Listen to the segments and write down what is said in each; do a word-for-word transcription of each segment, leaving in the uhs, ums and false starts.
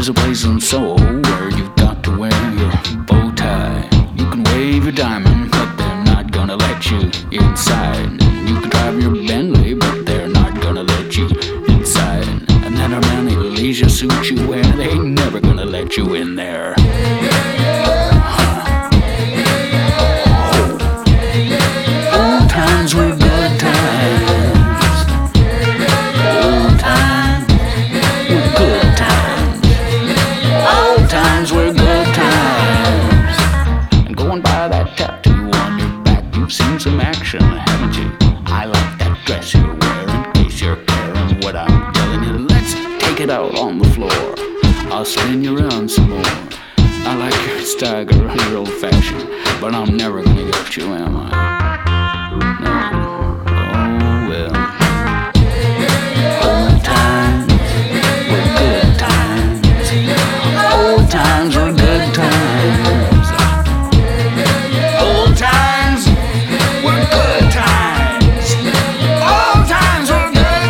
There's a place in Soho where you've got to wear your bow tie. You can wave your diamond, but they're not gonna let you inside. You can drive your Bentley, but they're not gonna let you inside. And then how many leisure suits you wear, they ain't never gonna let you in there. Old times were good times. Old times were good times. Old times were good times. And going by that tattoo on your back, you've seen some action, haven't you? I like that dress you're wearing, in case you're caring what I'm telling you. Let's take it out on the floor. I'll spin you around some more. I like your stagger, you're old-fashioned, but I'm never gonna get you, am I? No. Oh well. Old times were good times. Old times were good times. Old times were good times. Old times were good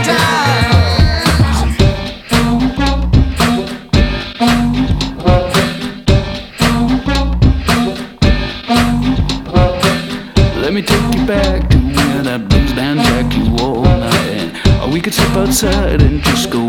Let me take you back to where that blues band jacked you all night. Or we could step outside and just go